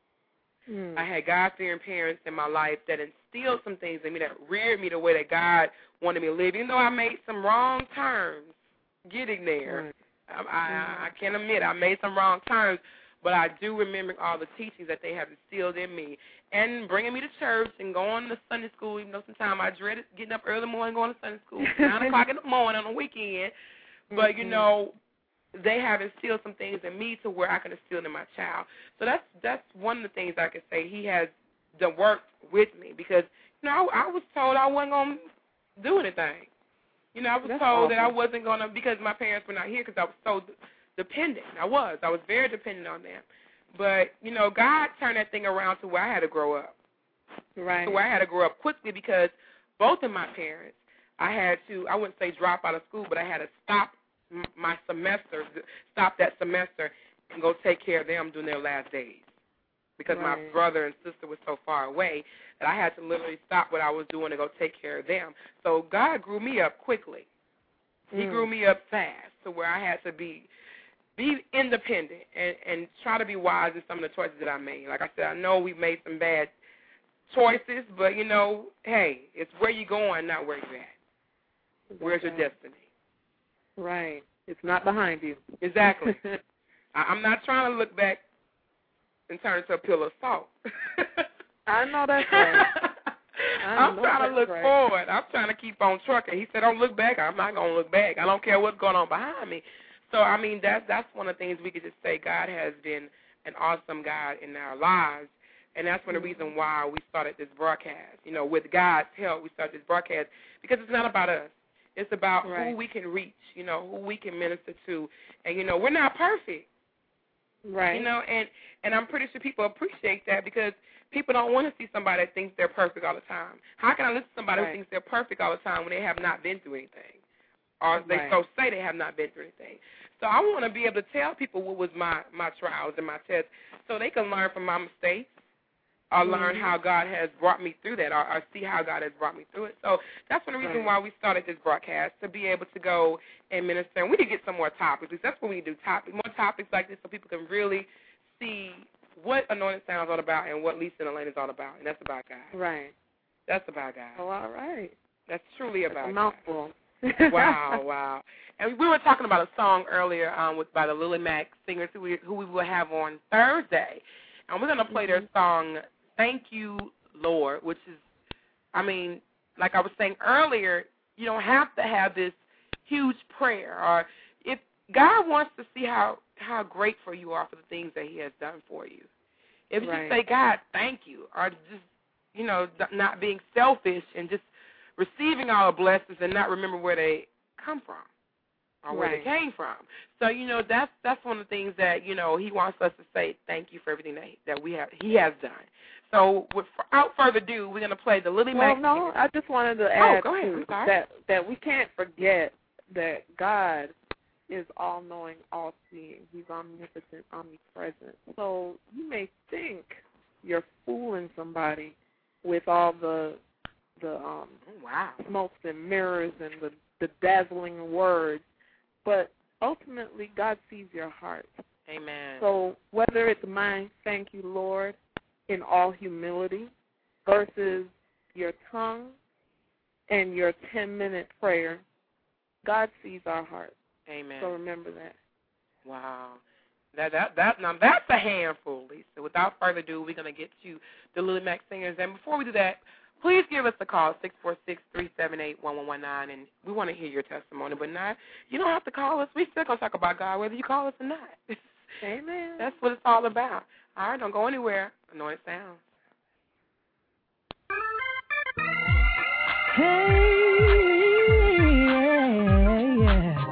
Mm. I had God-fearing parents in my life that instilled some things in me, that reared me the way that God wanted me to live. Even though I made some wrong turns getting there, right. I, I, I can't admit I made some wrong turns, but I do remember all the teachings that they have instilled in me and bringing me to church and going to Sunday school, even though sometimes I dreaded getting up early in the morning going to Sunday school, nine o'clock in the morning on the weekend. But, you know, they have instilled some things in me to where I can instill in my child. So that's that's one of the things I can say He has done worked with me because, you know, I, I was told I wasn't going to do anything. You know, I was that's told awesome. that I wasn't going to, because my parents were not here because I was so d- dependent. I was. I was very dependent on them. But, you know, God turned that thing around to where I had to grow up. Right. To where I had to grow up quickly because both of my parents, I had to, I wouldn't say drop out of school, but I had to stop my semester, stop that semester and go take care of them during their last days because right. my brother and sister were so far away that I had to literally stop what I was doing to go take care of them. So God grew me up quickly. He mm. grew me up fast to where I had to be be independent and, and try to be wise in some of the choices that I made. Like I said, I know we've made some bad choices, but, you know, hey, it's where you're going, not where you're at. Where's your destiny? Right. It's not behind you. Exactly. I, I'm not trying to look back and turn into a pillar of salt. I know that's right. I I'm know trying that's to look right. forward. I'm trying to keep on trucking. He said, don't look back. I'm not going to look back. I don't care what's going on behind me. So, I mean, that's, that's one of the things we could just say. God has been an awesome God in our lives, and that's one of the reasons why we started this broadcast. You know, with God's help, we started this broadcast because it's not about us. It's about right. who we can reach, you know, who we can minister to. And, you know, we're not perfect. Right. You know, and, and I'm pretty sure people appreciate that because people don't want to see somebody that thinks they're perfect all the time. How can I listen to somebody right. who thinks they're perfect all the time when they have not been through anything? Or they right. so say they have not been through anything. So I want to be able to tell people what was my, my trials and my tests so they can learn from my mistakes or mm-hmm. learn how God has brought me through that or, or see how God has brought me through it. So that's one of the reasons right. why we started this broadcast, to be able to go and minister. And we need to get some more topics. That's what we need to do, topic, more topics like this so people can really see what Anointed Sound is all about and what Lisa and Elaine is all about, and that's about God. Right. That's about God. Oh, all right. That's truly about That's a mouthful. God. Wow, wow. And we were talking about a song earlier um, with by the Lily Mack singers who we, who we will have on Thursday. And we're going to play mm-hmm. their song, Thank You, Lord, which is, I mean, like I was saying earlier, you don't have to have this huge prayer. Or if God wants to see how, how grateful you are for the things that He has done for you. If you right. just say, God, thank you, or just, you know, not being selfish and just receiving all the blessings and not remember where they come from or where right. they came from. So, you know, that's that's one of the things that, you know, He wants us to say thank you for everything that he, that we have He has done. So without further ado, we're going to play the Lily well, Mack. Well, no, I just wanted to add oh, go ahead. too, I'm sorry. that that we can't forget that God is all-knowing, all-seeing. He's omnipotent, omnipresent. So you may think you're fooling somebody with all the the um, oh, wow. smokes and mirrors and the, the dazzling words, but ultimately God sees your heart. Amen. So whether it's my thank you, Lord, in all humility versus your tongue and your ten-minute prayer, God sees our heart. Amen. So remember that. Wow. That that that now that's a handful, Lisa. Without further ado, we're gonna get to the Lily Mac Singers, and before we do that, please give us a call six four six, three seven eight, one one one nine, and we want to hear your testimony. But not, you don't have to call us. We still gonna talk about God, whether you call us or not. Amen. That's what it's all about. All right, don't go anywhere. Anointed Sounds. Hey, yeah, yeah.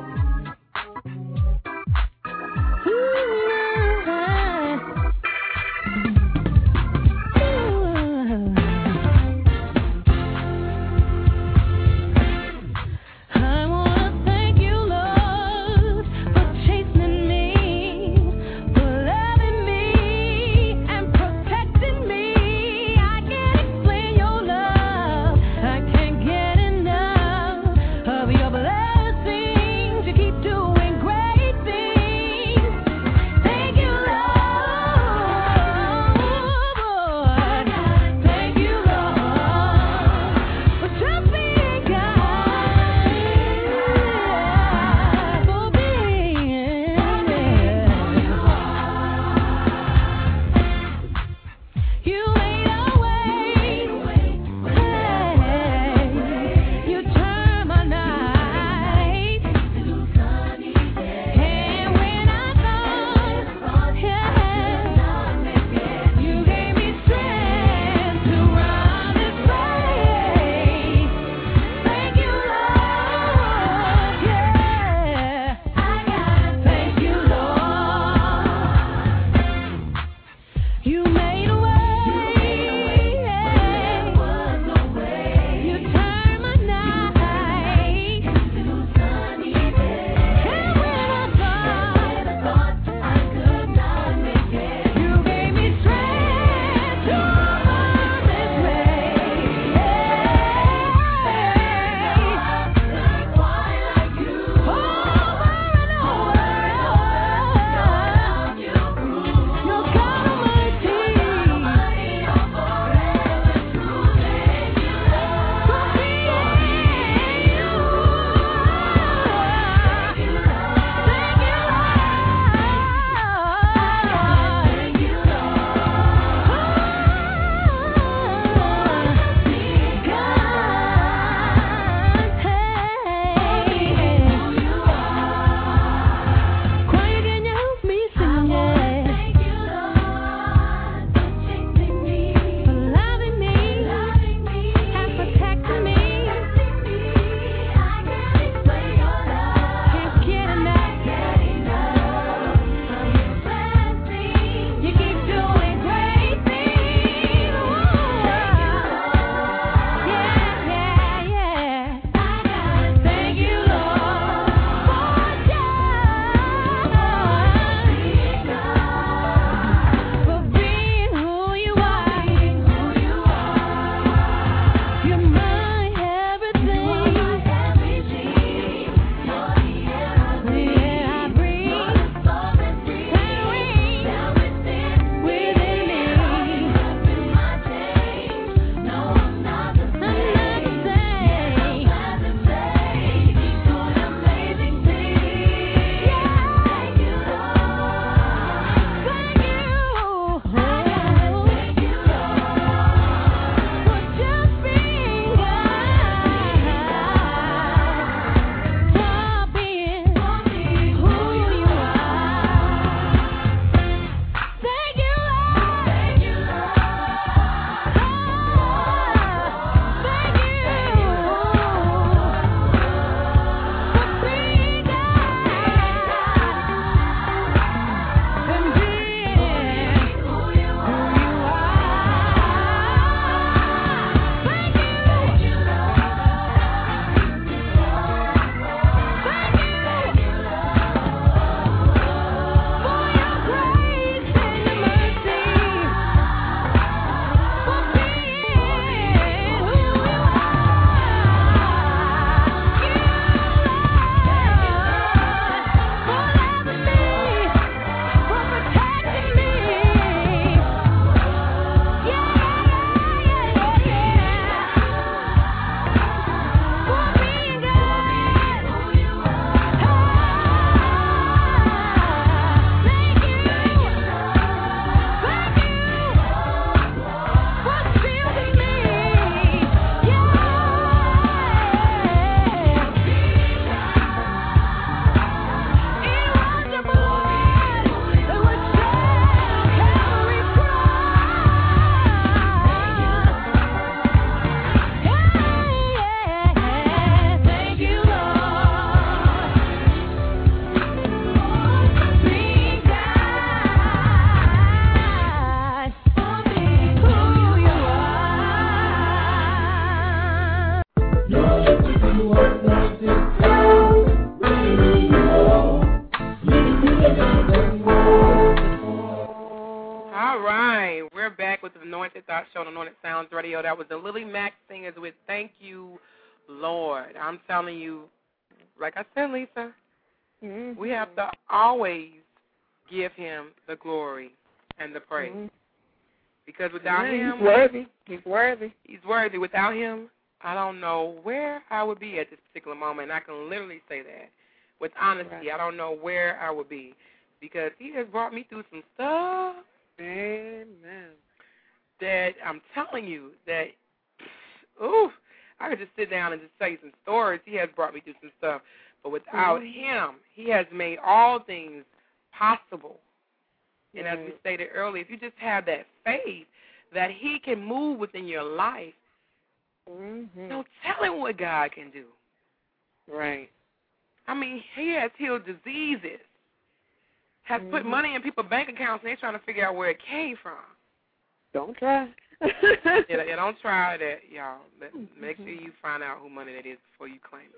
Getting All right. We're back with the Anointed Thought Show on Anointed Sounds Radio. That was the Lily Mack Singers with Thank You, Lord. I'm telling you, like I said, Lisa, mm-hmm. we have to always give him the glory and the praise. Mm-hmm. Because without yeah, him, he's worthy. He's worthy. He's worthy. Without him, I don't know where I would be at this particular moment. And I can literally say that with honesty. Right. I don't know where I would be because he has brought me through some stuff. Amen. That I'm telling you that, ooh, I could just sit down and just tell you some stories. He has brought me through some stuff. But without mm-hmm. him, he has made all things possible. And as we stated earlier, if you just have that faith that he can move within your life, mm-hmm. no telling what God can do. Right. I mean, he has healed diseases, has mm-hmm. put money in people's bank accounts, and they're trying to figure out where it came from. Don't try. yeah, yeah, don't try that, y'all. But make sure you find out who money that is before you claim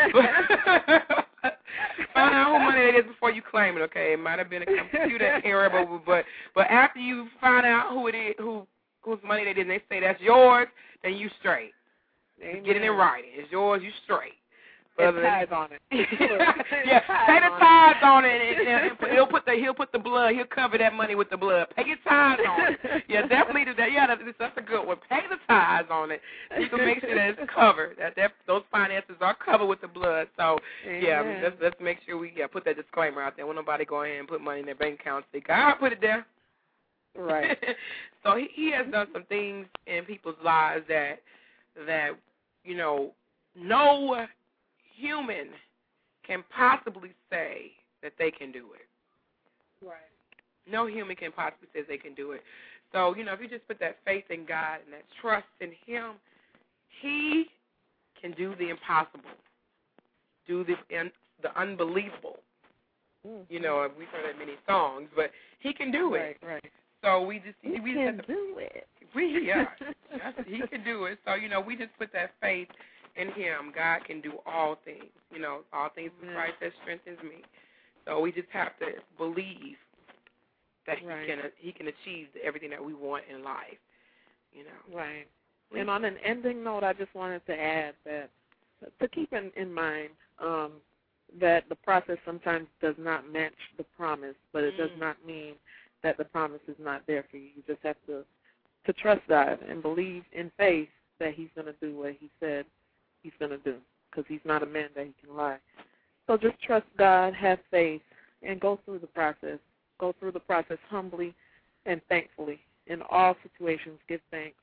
it. Find out who money that is before you claim it, okay? It might have been a computer error, but, but but after you find out who it is, who whose money that is, and they say that's yours, then you straight. Amen. Get it in writing. It's yours, you straight. And tithes on it. yeah, pay the tithes on it, and, and, and he'll put the he'll put the blood. He'll cover that money with the blood. Pay your tithes on it. Yeah, definitely do that. Yeah, that's, that's a good one. Pay the tithes on it. You can make sure that it's covered. That, that those finances are covered with the blood. So yeah, Amen. let's let's make sure we yeah put that disclaimer out there. When nobody go ahead and put money in their bank account, say God put it there. Right. So he, he has done some things in people's lives that that you know no human can possibly say that they can do it. Right. No human can possibly say they can do it. So, you know, if you just put that faith in God and that trust in him, he can do the impossible, do the in, the unbelievable. Mm-hmm. You know, we've heard that many songs, but he can do right, it. Right, right. So we just he we can just, do it. We yeah, he can do it. So you know, we just put that faith in him. God can do all things. You know, all things in Christ that strengthens me. So we just have to believe that he right. can he can achieve everything that we want in life. You know. Right. And on an ending note, I just wanted to add that to keep in, in mind um, that the process sometimes does not match the promise, but it mm. does not mean that the promise is not there for you. You just have to to trust God and believe in faith that he's going to do what he said he's going to do, because he's not a man that he can lie. So just trust God, have faith, and go through the process. Go through the process humbly and thankfully. In all situations, give thanks.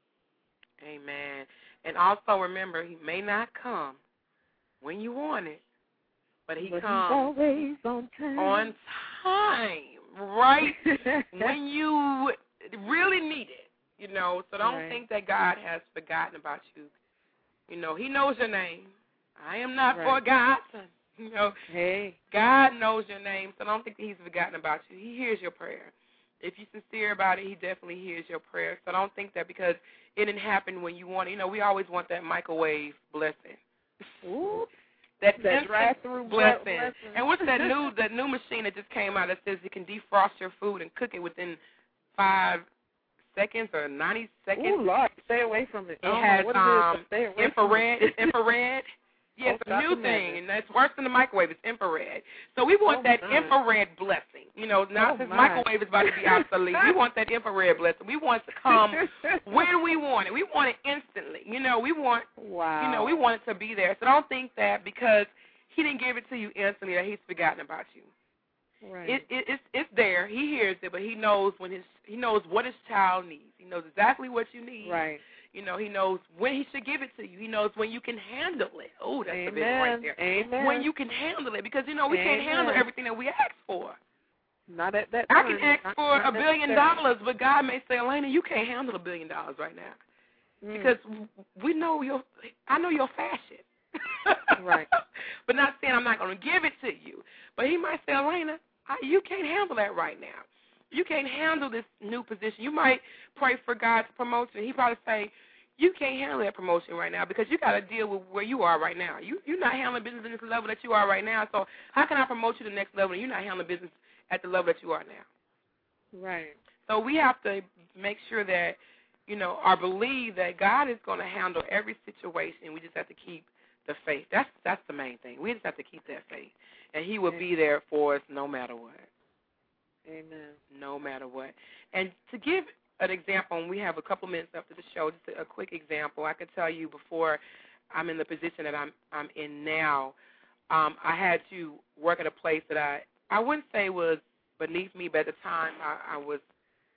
Amen. And also remember, he may not come when you want it, but he but comes always on time. On time, right? When you really need it, you know. So don't right. think that God has forgotten about you. You know, he knows your name. I am not right. forgotten. You know, hey. God knows your name, so don't think that he's forgotten about you. He hears your prayer. If you're sincere about it, he definitely hears your prayer. So don't think that because it didn't happen when you want it. You know, we always want that microwave blessing. Ooh. That, that drive-through blessing. blessing. And what's that new that new machine that just came out that says you can defrost your food and cook it within five seconds or ninety seconds? Oh, Lord, stay away from it. It has what um, it is, stay away infrared. From it. It's infrared. Yeah, it's oh, a new thing, and it's worse than the microwave. It's infrared. So we want oh, that my. infrared blessing. You know, now oh, since my. microwave is about to be obsolete, we want that infrared blessing. We want it to come when we want it. We want it instantly. You know, we want, wow. you know, we want it to be there. So don't think that because he didn't give it to you instantly that he's forgotten about you. Right. It, it, it's it's there. He hears it, but he knows when his he knows what his child needs. He knows exactly what you need. Right. You know, he knows when he should give it to you. He knows when you can handle it. Oh, that's Amen. a big one right there. Amen. When you can handle it, because you know we Amen. can't handle everything that we ask for. Not at that I time. can ask not, for not a billion dollars, but God may say, Elena, you can't handle a billion dollars right now, mm. because we know your. I know your fashion. Right. But not saying I'm not going to give it to you. But he might say, Elena, I, you can't handle that right now. You can't handle this new position. You might pray for God's promotion. He probably say, you can't handle that promotion right now because you got to deal with where you are right now. You, you're not handling business at this level that you are right now. So how can I promote you to the next level and you're not handling business at the level that you are now? Right. So we have to make sure that, you know, or believe that God is going to handle every situation. We just have to keep the faith. That's that's the main thing. We just have to keep that faith. And he will be there for us no matter what. Amen. No matter what. And to give an example, and we have a couple minutes after the show, just a, a quick example. I could tell you before I'm in the position that I'm I'm in now, um, I had to work at a place that I, I wouldn't say was beneath me, but at the time I, I was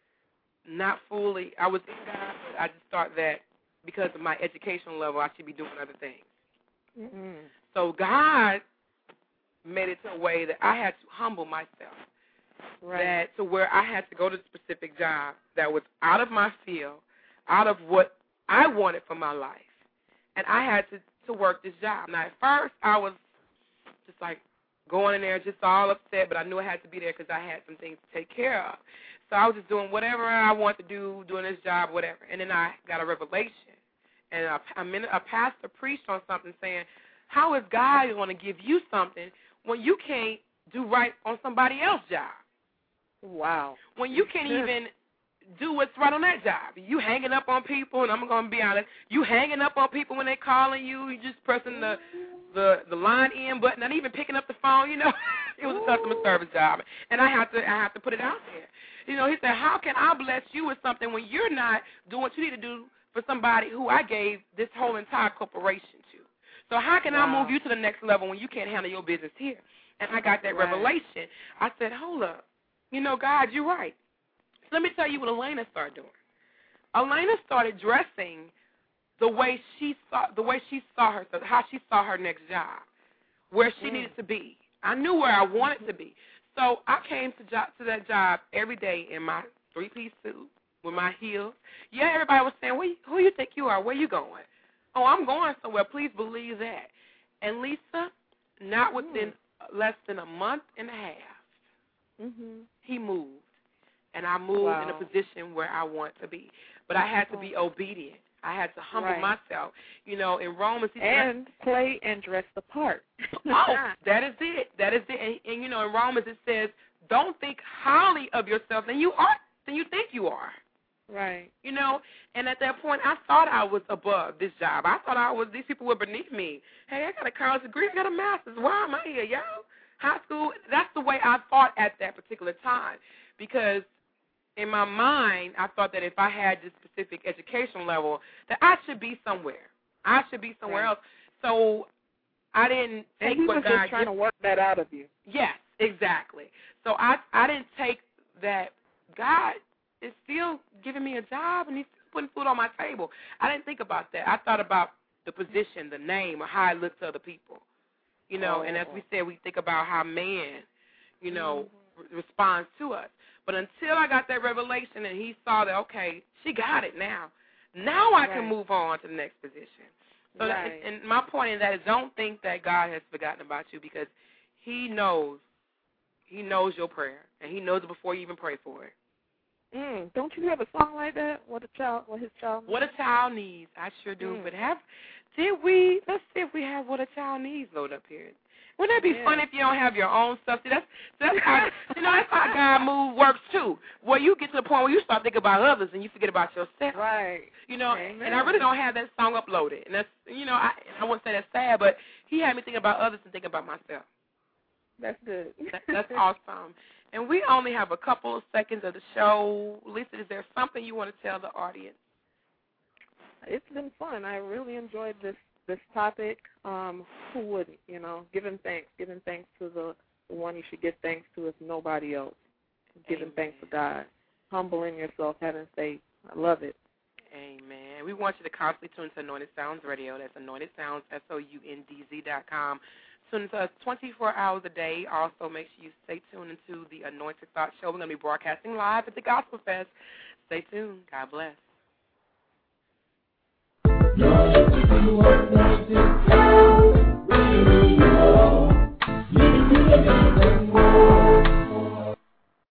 not fully, I was in God, but I just thought that because of my educational level, I should be doing other things. Mm-hmm. So God made it to a way that I had to humble myself. Right. That to where I had to go to a specific job that was out of my field, out of what I wanted for my life. And I had to, to work this job. Now, at first, I was just like going in there just all upset, but I knew I had to be there because I had some things to take care of. So I was just doing whatever I wanted to do, doing this job, whatever. And then I got a revelation. And a, a, minute, a pastor preached on something saying, how is God going to give you something when you can't do right on somebody else's job? Wow. When you can't even do what's right on that job. You hanging up on people, and I'm going to be honest, you hanging up on people when they're calling you. You just pressing the the the line in button, not even picking up the phone, you know. It was a customer service job. And I have to I have to put it out there. You know, he said, how can I bless you with something when you're not doing what you need to do for somebody who I gave this whole entire corporation to? So how can wow. I move you to the next level when you can't handle your business here? And I got that right. revelation. I said, hold up. You know, God, you're right. So let me tell you what Elena started doing. Elena started dressing the way she saw the way she saw her, how she saw her next job, where she mm. needed to be. I knew where I wanted to be. So I came to job, to that job every day in my three-piece suit with my heels. Yeah, everybody was saying, Where you, who you think you are? Where you going? Oh, I'm going somewhere. Please believe that. And Lisa, not within mm. less than a month and a half, mm-hmm. he moved. And I moved wow. in a position where I want to be. But I had to be obedient. I had to humble right. myself. You know, in Romans, he and said, play and dress the part. Oh, that is it. That is it. And, and, you know, in Romans it says, don't think highly of yourself than you are, than you think you are. Right. You know, and at that point, I thought I was above this job. I thought I was, these people were beneath me. Hey, I got a college degree. I got a master's. Why am I here, yo? High school. That's the way I thought at that particular time, because in my mind, I thought that if I had this specific education level, that I should be somewhere. I should be somewhere right. else. So I didn't take and he what was God just trying gives. to work that out of you. Yes, exactly. So I I didn't take that. God is still giving me a job, and he's putting food on my table. I didn't think about that. I thought about the position, the name, or how I look to other people. You know, oh. and as we said, we think about how man, you know, mm-hmm. re- responds to us. But until I got that revelation and he saw that, okay, she got it now. Now I right. can move on to the next position. So right. that, and my point in that is, don't think that God has forgotten about you, because he knows. He knows your prayer, and he knows it before you even pray for it. Mm, don't you have a song like that? What a child, what his child needs? What a child needs. I sure do. Mm. But have, did we, let's see if we have What a Child Needs load up here. Wouldn't that be yeah. fun if you don't have your own stuff? See, that's that's how you know that's how God move works too. Where you get to the point where you start thinking about others and you forget about yourself. Right. You know, Amen. and I really don't have that song uploaded. And that's you know, I I wouldn't say that's sad, but he had me thinking about others and thinking about myself. That's good. that, that's awesome. And we only have a couple of seconds of the show. Lisa, is there something you want to tell the audience? It's been fun. I really enjoyed this. This topic, um, who wouldn't, you know, giving thanks, giving thanks to the, the one you should give thanks to if nobody else, giving Amen. Thanks to God, humbling yourself, having faith. I love it. Amen. We want you to constantly tune to Anointed Sounds Radio. That's Anointed Sounds, S O U N D Z dot com. Tune to us twenty-four hours a day. Also, make sure you stay tuned into the Anointed Thought Show. We're going to be broadcasting live at the Gospel Fest. Stay tuned. God bless.